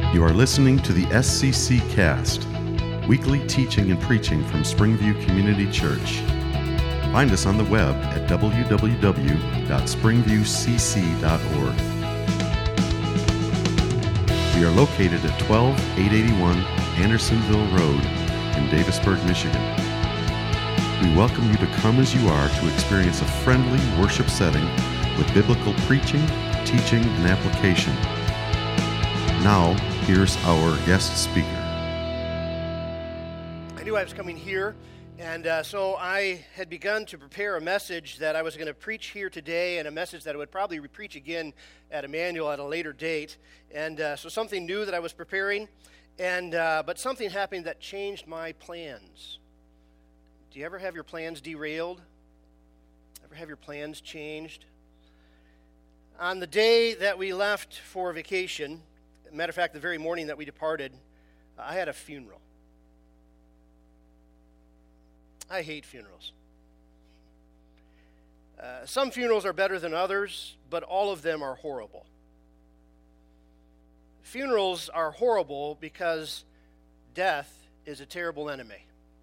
You are listening to the SCC Cast, weekly teaching and preaching from Springview Community Church. Find us on the web at www.springviewcc.org. We are located at 12881 Andersonville Road in Davisburg, Michigan. We welcome you to come as you are to experience a friendly worship setting with biblical preaching, teaching, and application. Now, here's our guest speaker. I knew I was coming here, and so I had begun to prepare a message that I was going to preach here today, and a message that I would probably preach again at Emmanuel at a later date. And so something new that I was preparing, and but something happened that changed my plans. Do you ever have your plans derailed? Ever have your plans changed? On the day that we left for vacation, matter of fact, the very morning that we departed, I had a funeral. I hate funerals. Some funerals are better than others, but all of them are horrible. Funerals are horrible because death is a terrible enemy.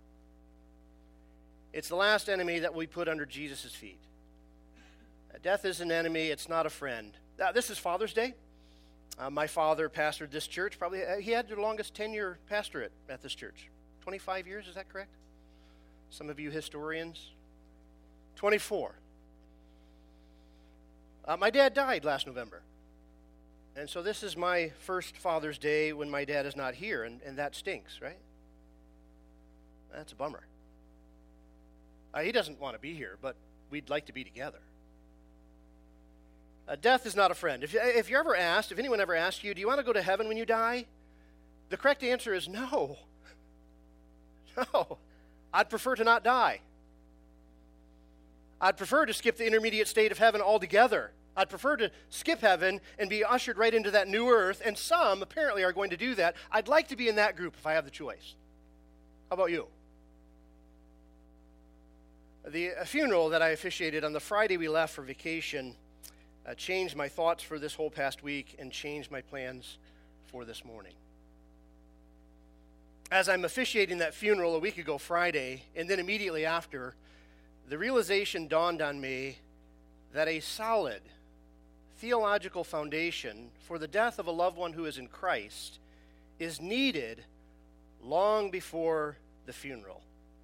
It's the last enemy that we put under Jesus' feet. Death is an enemy, it's not a friend. This is Father's Day. My father pastored this church. Probably he had the longest tenure pastorate at this church. 25 years, is that correct? Some of you historians. 24. My dad died last November. And so this is my first Father's Day when my dad is not here, and that stinks, right? That's a bummer. He doesn't want to be here, but we'd like to be together. Death is not a friend. If anyone ever asked you, do you want to go to heaven when you die? The correct answer is no. No. I'd prefer to not die. I'd prefer to skip the intermediate state of heaven altogether. I'd prefer to skip heaven and be ushered right into that new earth, and some apparently are going to do that. I'd like to be in that group if I have the choice. How about you? The funeral that I officiated on the Friday we left for vacation changed my thoughts for this whole past week and changed my plans for this morning. As I'm officiating that funeral a week ago Friday, and then immediately after, the realization dawned on me that a solid theological foundation for the death of a loved one who is in Christ is needed long before the funeral.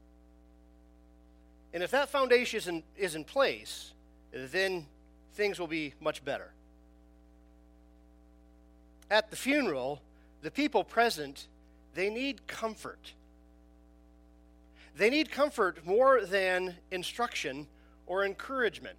And if that foundation is in place, then things will be much better. At the funeral, the people present, they need comfort. They need comfort more than instruction or encouragement.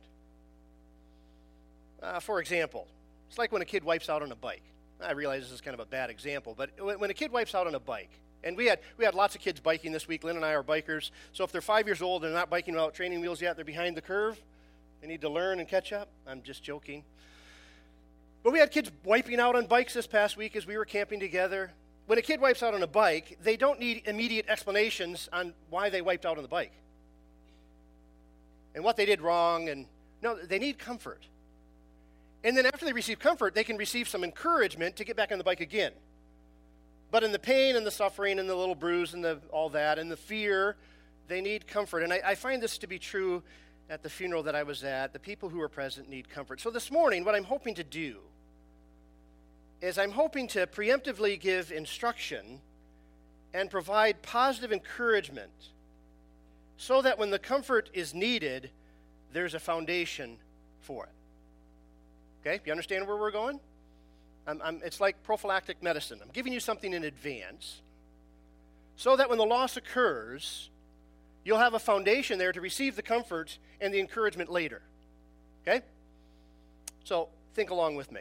For example, it's like when a kid wipes out on a bike. I realize this is kind of a bad example, but when a kid wipes out on a bike, and we had lots of kids biking this week. Lynn and I are bikers, so if they're 5 years old and they're not biking without training wheels yet, they're behind the curve. They need to learn and catch up. I'm just joking. But we had kids wiping out on bikes this past week as we were camping together. When a kid wipes out on a bike, they don't need immediate explanations on why they wiped out on the bike and what they did wrong. And no, they need comfort. And then after they receive comfort, they can receive some encouragement to get back on the bike again. But in the pain and the suffering and the little bruise and all that and the fear, they need comfort. And I find this to be true at the funeral that I was at. The people who are present need comfort. So this morning, what I'm hoping to do is I'm hoping to preemptively give instruction and provide positive encouragement so that when the comfort is needed, there's a foundation for it. Okay? You understand where we're going? It's like prophylactic medicine. I'm giving you something in advance so that when the loss occurs, you'll have a foundation there to receive the comfort and the encouragement later. Okay? So think along with me.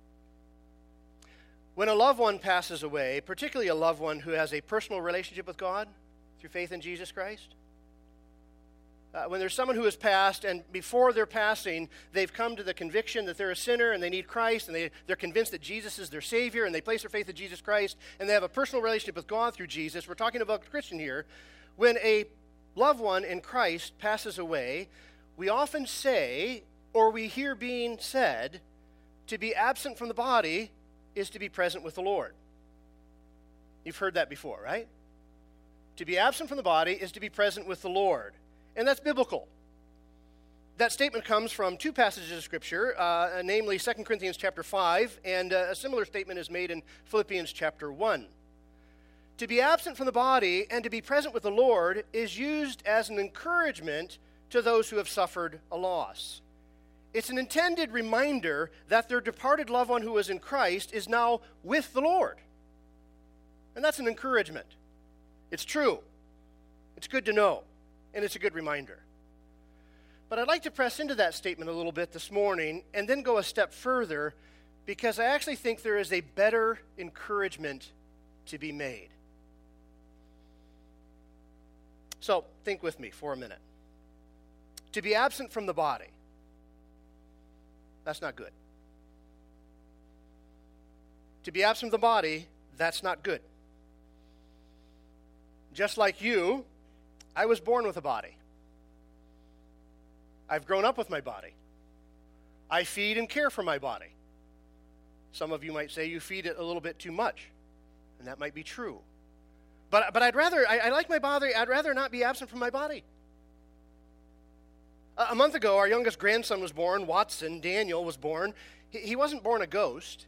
When a loved one passes away, particularly a loved one who has a personal relationship with God through faith in Jesus Christ, when there's someone who has passed and before their passing, they've come to the conviction that they're a sinner and they need Christ and they're convinced that Jesus is their Savior and they place their faith in Jesus Christ and they have a personal relationship with God through Jesus. We're talking about a Christian here. When a loved one in Christ passes away, we often say, or we hear being said, to be absent from the body is to be present with the Lord. You've heard that before, right? To be absent from the body is to be present with the Lord. And that's biblical. That statement comes from two passages of Scripture, namely 2 Corinthians chapter 5, and a similar statement is made in Philippians chapter 1. To be absent from the body and to be present with the Lord is used as an encouragement to those who have suffered a loss. It's an intended reminder that their departed loved one who was in Christ is now with the Lord. And that's an encouragement. It's true. It's good to know, and it's a good reminder. But I'd like to press into that statement a little bit this morning and then go a step further, because I actually think there is a better encouragement to be made. So, think with me for a minute. To be absent from the body, that's not good. To be absent from the body, that's not good. Just like you, I was born with a body. I've grown up with my body. I feed and care for my body. Some of you might say you feed it a little bit too much, and that might be true. But I like my body. I'd rather not be absent from my body. A month ago, our youngest grandson was born, Watson. Daniel was born. He wasn't born a ghost.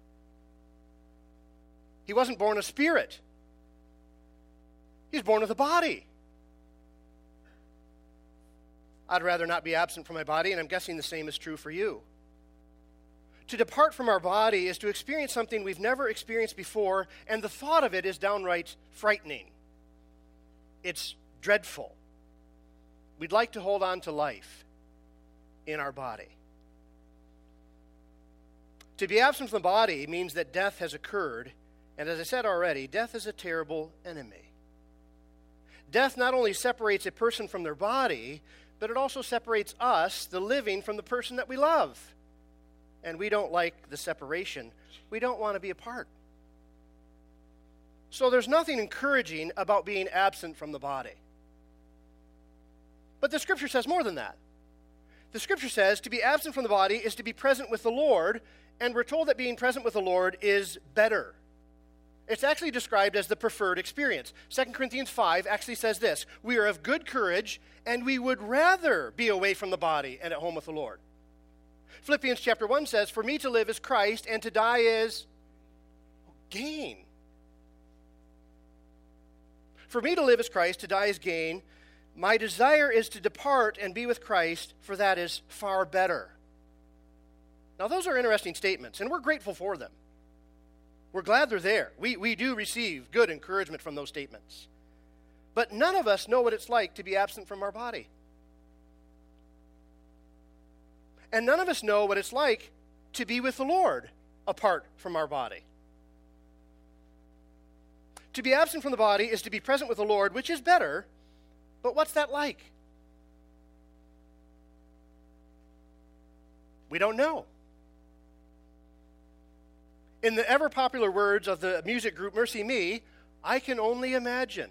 He wasn't born a spirit. He's born with a body. I'd rather not be absent from my body, and I'm guessing the same is true for you. To depart from our body is to experience something we've never experienced before, and the thought of it is downright frightening. It's dreadful. We'd like to hold on to life in our body. To be absent from the body means that death has occurred, and as I said already, death is a terrible enemy. Death not only separates a person from their body, but it also separates us, the living, from the person that we love. And we don't like the separation. We don't want to be apart. So there's nothing encouraging about being absent from the body. But the Scripture says more than that. The Scripture says to be absent from the body is to be present with the Lord, and we're told that being present with the Lord is better. It's actually described as the preferred experience. 2 Corinthians 5 actually says this: we are of good courage, and we would rather be away from the body and at home with the Lord. Philippians chapter 1 says, for me to live is Christ, and to die is gain. For me to live is Christ, to die is gain. My desire is to depart and be with Christ, for that is far better. Now, those are interesting statements, and we're grateful for them. We're glad they're there. We do receive good encouragement from those statements. But none of us know what it's like to be absent from our body. And none of us know what it's like to be with the Lord apart from our body. To be absent from the body is to be present with the Lord, which is better, but what's that like? We don't know. In the ever-popular words of the music group Mercy Me, I can only imagine.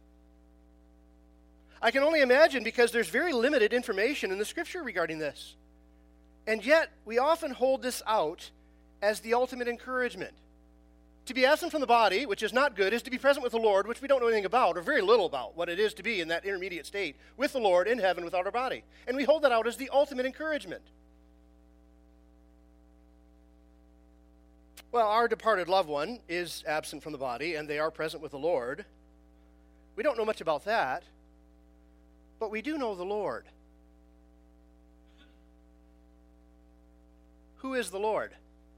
I can only imagine because there's very limited information in the Scripture regarding this. And yet, we often hold this out as the ultimate encouragement. To be absent from the body, which is not good, is to be present with the Lord, which we don't know anything about, or very little about, what it is to be in that intermediate state with the Lord in heaven without our body. And we hold that out as the ultimate encouragement. Well, our departed loved one is absent from the body, and they are present with the Lord. We don't know much about that, but we do know the Lord. Who is the Lord?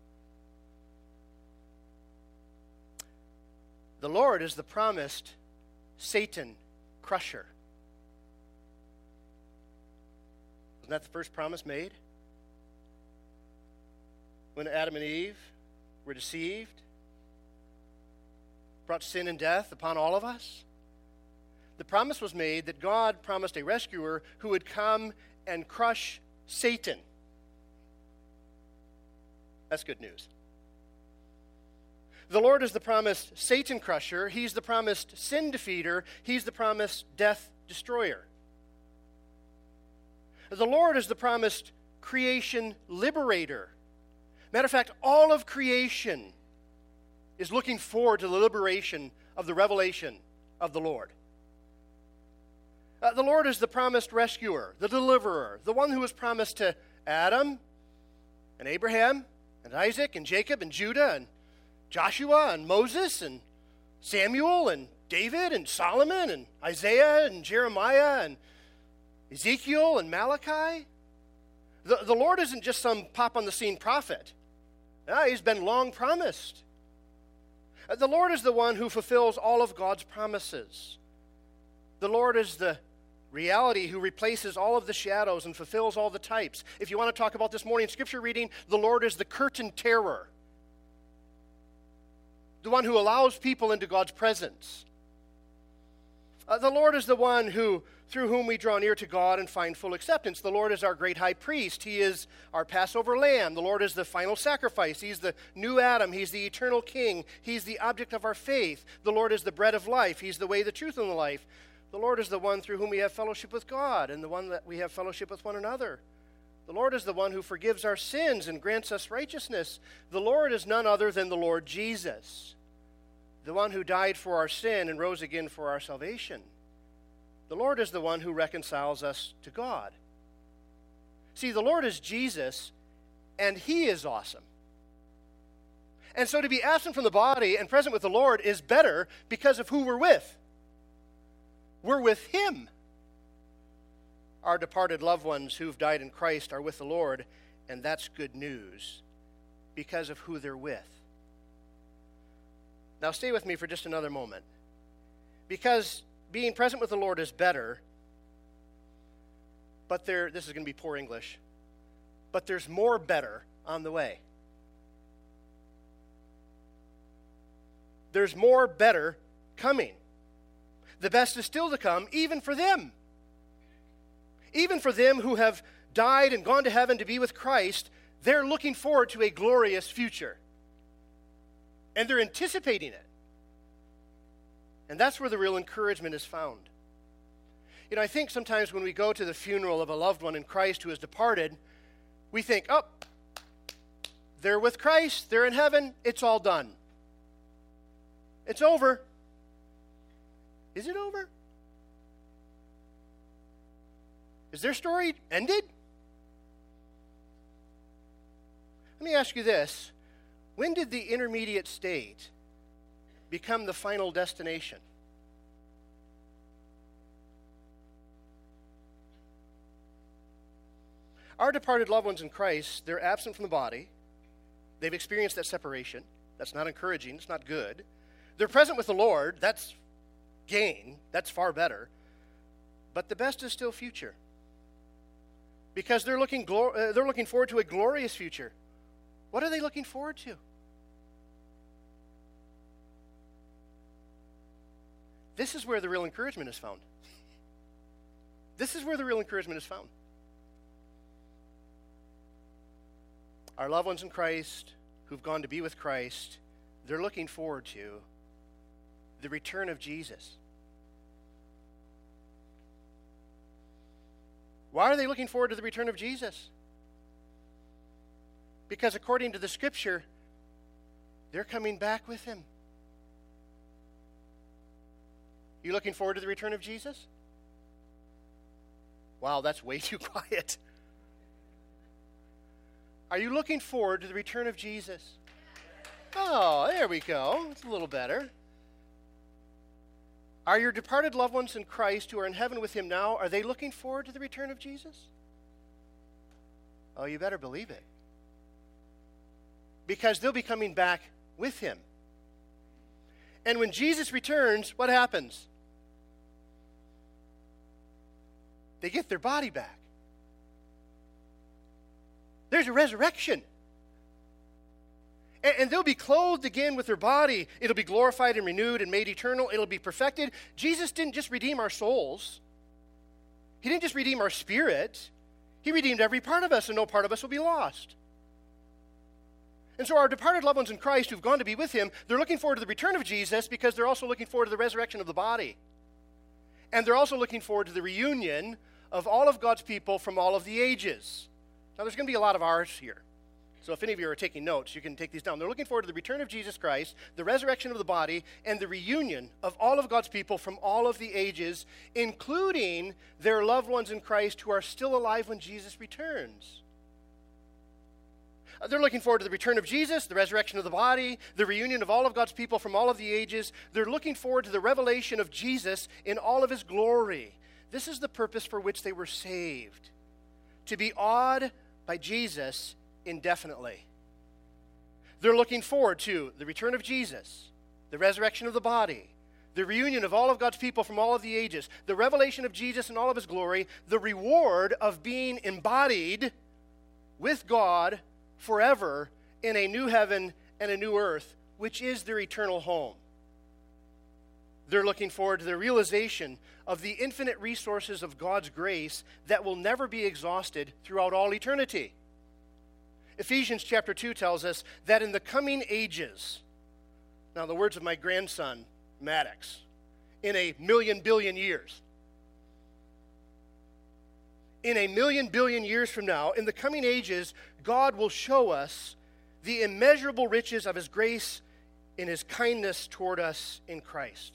The Lord is the promised Satan crusher. Wasn't that the first promise made? When Adam and Eve were deceived, brought sin and death upon all of us. The promise was made that God promised a rescuer who would come and crush Satan. That's good news. The Lord is the promised Satan crusher. He's the promised sin defeater. He's the promised death destroyer. The Lord is the promised creation liberator. Matter of fact, all of creation is looking forward to the liberation of the revelation of the Lord. The Lord is the promised rescuer, the deliverer, the one who was promised to Adam and Abraham and Isaac and Jacob and Judah and Joshua and Moses and Samuel and David and Solomon and Isaiah and Jeremiah and Ezekiel and Malachi. The Lord isn't just some pop-on-the-scene prophet. He's been long promised. The Lord is the one who fulfills all of God's promises. The Lord is the reality who replaces all of the shadows and fulfills all the types. If you want to talk about this morning scripture reading, the Lord is the curtain terror, the one who allows people into God's presence. The Lord is the one through whom we draw near to God and find full acceptance. The Lord is our great high priest. He is our Passover lamb. The Lord is the final sacrifice. He's the new Adam. He's the eternal king. He's the object of our faith. The Lord is the bread of life. He's the way, the truth, and the life. The Lord is the one through whom we have fellowship with God and the one that we have fellowship with one another. The Lord is the one who forgives our sins and grants us righteousness. The Lord is none other than the Lord Jesus, the one who died for our sin and rose again for our salvation. The Lord is the one who reconciles us to God. See, the Lord is Jesus, and He is awesome. And so to be absent from the body and present with the Lord is better because of who we're with. We're with Him. Our departed loved ones who've died in Christ are with the Lord, and that's good news because of who they're with. Now stay with me for just another moment. Because being present with the Lord is better, but this is going to be poor English, but there's more better on the way. There's more better coming. The best is still to come, even for them. Even for them who have died and gone to heaven to be with Christ, they're looking forward to a glorious future. And they're anticipating it. And that's where the real encouragement is found. You know, I think sometimes when we go to the funeral of a loved one in Christ who has departed, we think, oh, they're with Christ, they're in heaven, it's all done. It's over. Is it over? Is their story ended? Let me ask you this. When did the intermediate state become the final destination? Our departed loved ones in Christ, they're absent from the body. They've experienced that separation. That's not encouraging. It's not good. They're present with the Lord. That's gain. That's far better. But the best is still future. Because they're looking forward to a glorious future. What are they looking forward to? This is where the real encouragement is found. This is where the real encouragement is found. Our loved ones in Christ who've gone to be with Christ, they're looking forward to the return of Jesus. Why are they looking forward to the return of Jesus? Because according to the Scripture, they're coming back with Him. You looking forward to the return of Jesus? Wow, that's way too quiet. Are you looking forward to the return of Jesus? Oh, there we go. It's a little better. Are your departed loved ones in Christ who are in heaven with Him now, are they looking forward to the return of Jesus? Oh, you better believe it. Because they'll be coming back with Him. And when Jesus returns, what happens? They get their body back. There's a resurrection. And they'll be clothed again with their body. It'll be glorified and renewed and made eternal. It'll be perfected. Jesus didn't just redeem our souls. He didn't just redeem our spirit. He redeemed every part of us, and no part of us will be lost. And so our departed loved ones in Christ who've gone to be with Him, they're looking forward to the return of Jesus because they're also looking forward to the resurrection of the body. And they're also looking forward to the reunion of all of God's people from all of the ages. Now, there's going to be a lot of ours here. So if any of you are taking notes, you can take these down. They're looking forward to the return of Jesus Christ, the resurrection of the body, and the reunion of all of God's people from all of the ages, including their loved ones in Christ who are still alive when Jesus returns. They're looking forward to the return of Jesus, the resurrection of the body, the reunion of all of God's people from all of the ages. They're looking forward to the revelation of Jesus in all of his glory. This is the purpose for which they were saved, to be awed by Jesus indefinitely. They're looking forward to the return of Jesus, the resurrection of the body, the reunion of all of God's people from all of the ages, the revelation of Jesus in all of his glory, the reward of being embodied with God forever in a new heaven and a new earth, which is their eternal home. They're looking forward to the realization of the infinite resources of God's grace that will never be exhausted throughout all eternity. Ephesians chapter 2 tells us that in the coming ages, now the words of my grandson, Maddox, in a million billion years, in a million billion years from now, in the coming ages, God will show us the immeasurable riches of his grace in his kindness toward us in Christ.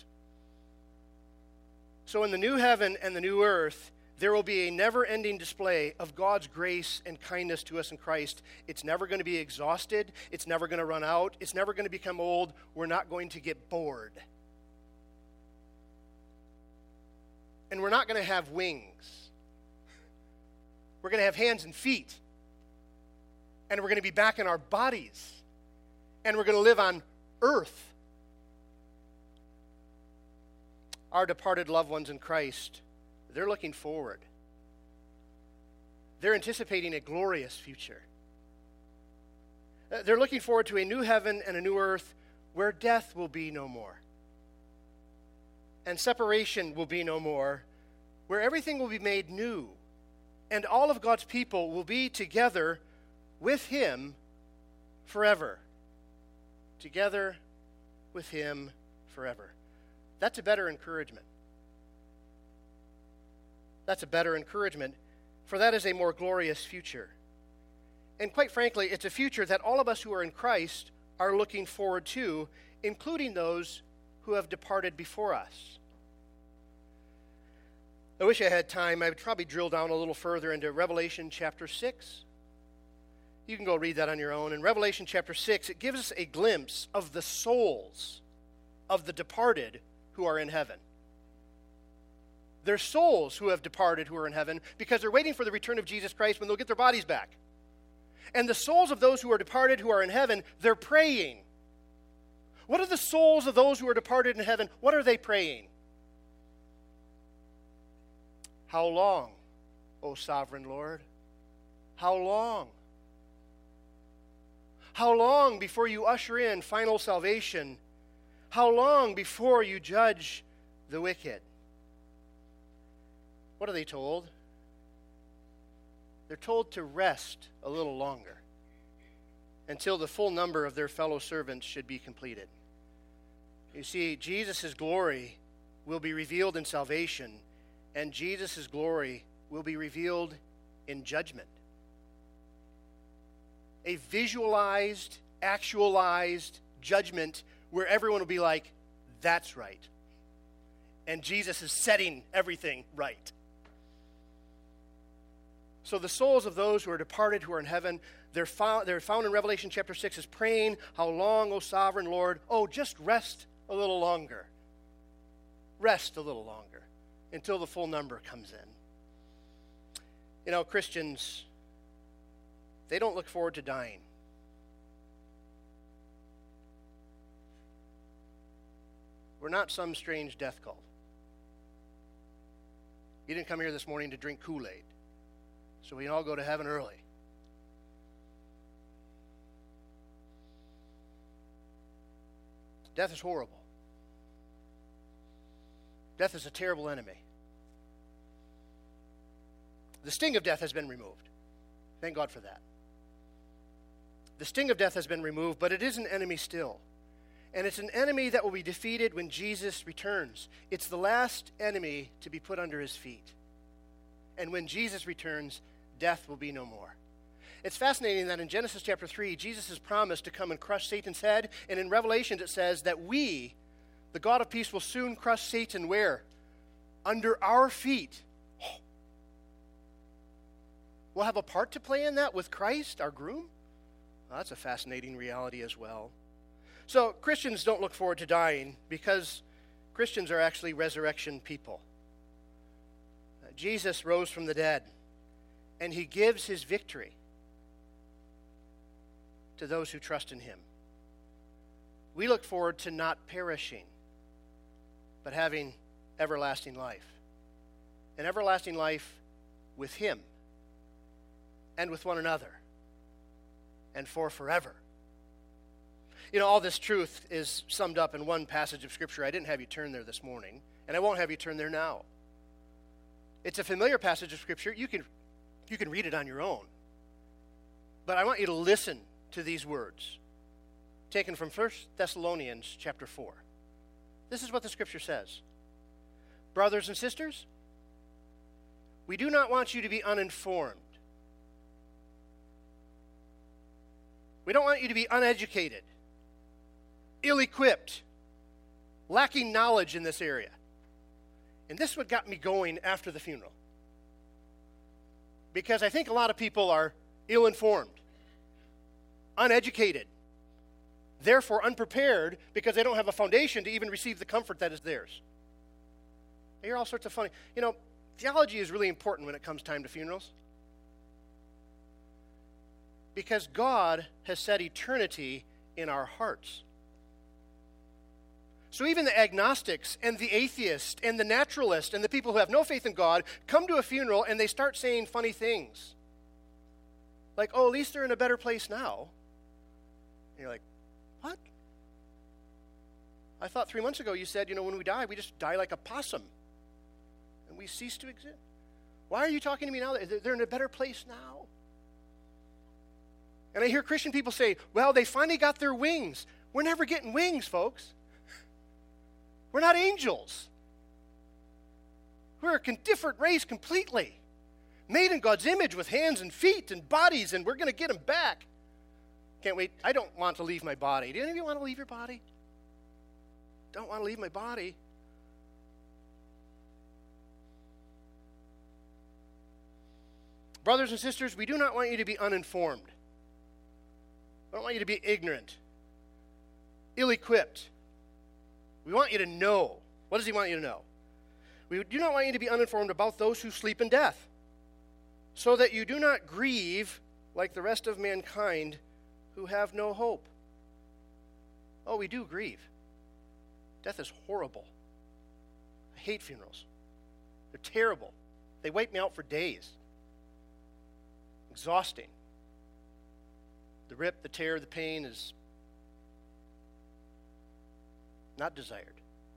So in the new heaven and the new earth, there will be a never-ending display of God's grace and kindness to us in Christ. It's never going to be exhausted. It's never going to run out. It's never going to become old. We're not going to get bored. And we're not going to have wings. We're going to have hands and feet. And we're going to be back in our bodies. And we're going to live on earth. Our departed loved ones in Christ, they're looking forward. They're anticipating a glorious future. They're looking forward to a new heaven and a new earth where death will be no more. And separation will be no more, where everything will be made new. And all of God's people will be together with him forever. Together with him forever. That's a better encouragement. That's a better encouragement, for that is a more glorious future. And quite frankly, it's a future that all of us who are in Christ are looking forward to, including those who have departed before us. I wish I had time. I would probably drill down a little further into Revelation chapter 6. You can go read that on your own. In Revelation chapter 6, it gives us a glimpse of the souls of the departed who are in heaven. They're souls who have departed who are in heaven because they're waiting for the return of Jesus Christ when they'll get their bodies back. And the souls of those who are departed who are in heaven, they're praying. What are the souls of those who are departed in heaven? What are they praying? How long, O sovereign Lord? How long? How long before you usher in final salvation? How long before you judge the wicked? What are they told? They're told to rest a little longer until the full number of their fellow servants should be completed. You see, Jesus' glory will be revealed in salvation, and Jesus' glory will be revealed in judgment. A visualized, actualized judgment where everyone will be like, that's right. And Jesus is setting everything right. So the souls of those who are departed, who are in heaven, they're found in Revelation chapter 6 as praying, how long, O sovereign Lord? Oh, just rest a little longer. Rest a little longer until the full number comes in. You know, Christians, they don't look forward to dying. We're not some strange death cult. You didn't come here this morning to drink Kool-Aid, so we can all go to heaven early. Death is horrible. Death is a terrible enemy. The sting of death has been removed. Thank God for that. The sting of death has been removed, but it is an enemy still. And it's an enemy that will be defeated when Jesus returns. It's the last enemy to be put under his feet. And when Jesus returns, death will be no more. It's fascinating that in Genesis chapter 3, Jesus is promised to come and crush Satan's head, and in Revelations it says that we, the God of peace, will soon crush Satan where? Under our feet. We'll have a part to play in that with Christ, our groom? Well, that's a fascinating reality as well. So Christians don't look forward to dying because Christians are actually resurrection people. Jesus rose from the dead, and he gives his victory to those who trust in him. We look forward to not perishing, but having everlasting life. An everlasting life with him and with one another and for forever. You know, all this truth is summed up in one passage of Scripture. I didn't have you turn there this morning, and I won't have you turn there now. It's a familiar passage of Scripture. You can read it on your own. But I want you to listen to these words, taken from 1 Thessalonians chapter 4. This is what the Scripture says. Brothers and sisters, we do not want you to be uninformed. We don't want you to be uneducated, ill-equipped, lacking knowledge in this area. And this is what got me going after the funeral. Because I think a lot of people are ill-informed, uneducated, therefore unprepared because they don't have a foundation to even receive the comfort that is theirs. I hear all sorts of funny. You know, theology is really important when it comes time to funerals. Because God has set eternity in our hearts. So even the agnostics and the atheists and the naturalists and the people who have no faith in God come to a funeral and they start saying funny things. Like, oh, at least they're in a better place now. And you're like, what? I thought 3 months ago you said, when we die, we just die like a possum. And we cease to exist. Why are you talking to me now? They're in a better place now. And I hear Christian people say, well, they finally got their wings. We're never getting wings, folks. We're not angels. We're a different race completely. Made in God's image with hands and feet and bodies, and we're going to get them back. Can't wait. I don't want to leave my body. Do any of you want to leave your body? Don't want to leave my body. Brothers and sisters, we do not want you to be uninformed. We don't want you to be ignorant, ill-equipped. We want you to know. What does he want you to know? We do not want you to be uninformed about those who sleep in death, so that you do not grieve like the rest of mankind who have no hope. Oh, we do grieve. Death is horrible. I hate funerals. They're terrible. They wipe me out for days. Exhausting. The rip, the tear, the pain is not desired.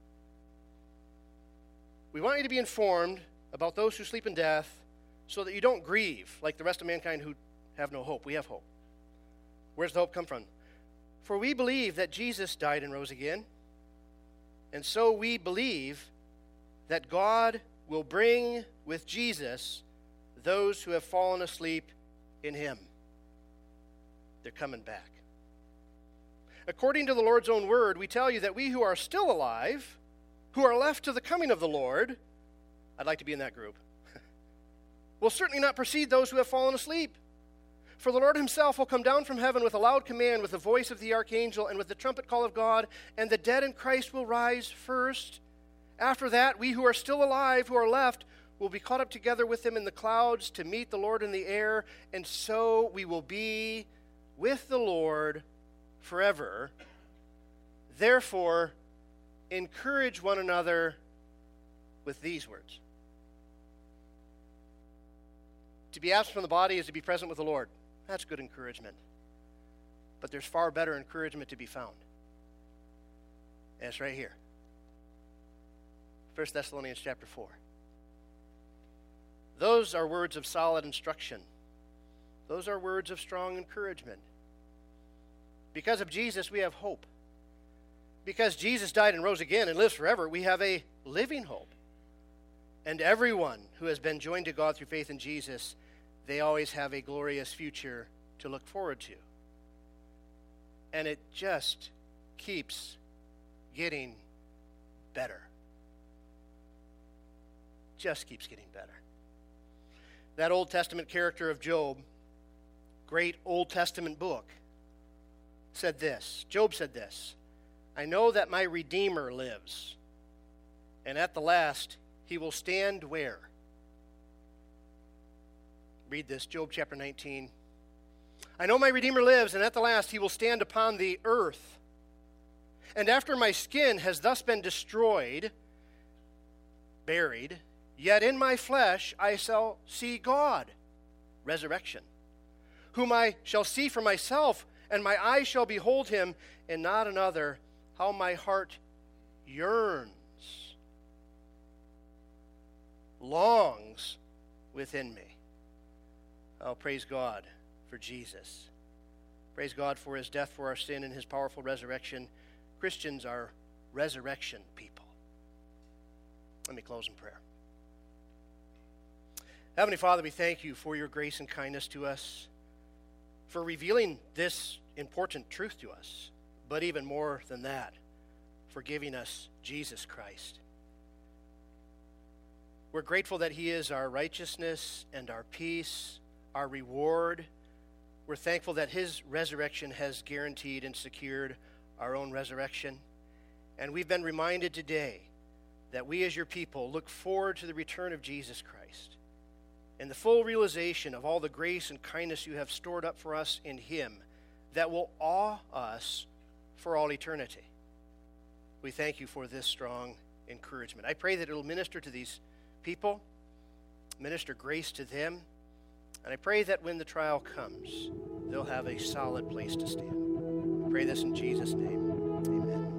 We want you to be informed about those who sleep in death so that you don't grieve like the rest of mankind who have no hope. We have hope. Where's the hope come from? For we believe that Jesus died and rose again, and so we believe that God will bring with Jesus those who have fallen asleep in him. They're coming back. According to the Lord's own word, we tell you that we who are still alive, who are left to the coming of the Lord, I'd like to be in that group, will certainly not precede those who have fallen asleep. For the Lord himself will come down from heaven with a loud command, with the voice of the archangel, and with the trumpet call of God, and the dead in Christ will rise first. After that, we who are still alive, who are left, will be caught up together with them in the clouds to meet the Lord in the air, and so we will be with the Lord forever. Therefore, encourage one another with these words. To be absent from the body is to be present with the Lord. That's good encouragement. But there's far better encouragement to be found. And it's right here. 1 Thessalonians chapter 4. Those are words of solid instruction. Those are words of strong encouragement. Because of Jesus, we have hope. Because Jesus died and rose again and lives forever, we have a living hope. And everyone who has been joined to God through faith in Jesus, they always have a glorious future to look forward to. And it just keeps getting better. Just keeps getting better. That Old Testament character of Job, great Old Testament book, said this. Job said this, I know that my Redeemer lives, and at the last he will stand where? Read this, Job chapter 19. I know my Redeemer lives, and at the last he will stand upon the earth. And after my skin has thus been destroyed, buried, yet in my flesh I shall see God, resurrection, whom I shall see for myself, and my eyes shall behold him, and not another. How my heart yearns, longs within me. Oh, praise God for Jesus. Praise God for his death for our sin and his powerful resurrection. Christians are resurrection people. Let me close in prayer. Heavenly Father, we thank you for your grace and kindness to us, for revealing this important truth to us, but even more than that, for giving us Jesus Christ. We're grateful that he is our righteousness and our peace, our reward. We're thankful that his resurrection has guaranteed and secured our own resurrection. And we've been reminded today that we as your people look forward to the return of Jesus Christ and the full realization of all the grace and kindness you have stored up for us in him that will awe us for all eternity. We thank you for this strong encouragement. I pray that it will minister to these people, minister grace to them, and I pray that when the trial comes, they'll have a solid place to stand. I pray this in Jesus' name. Amen.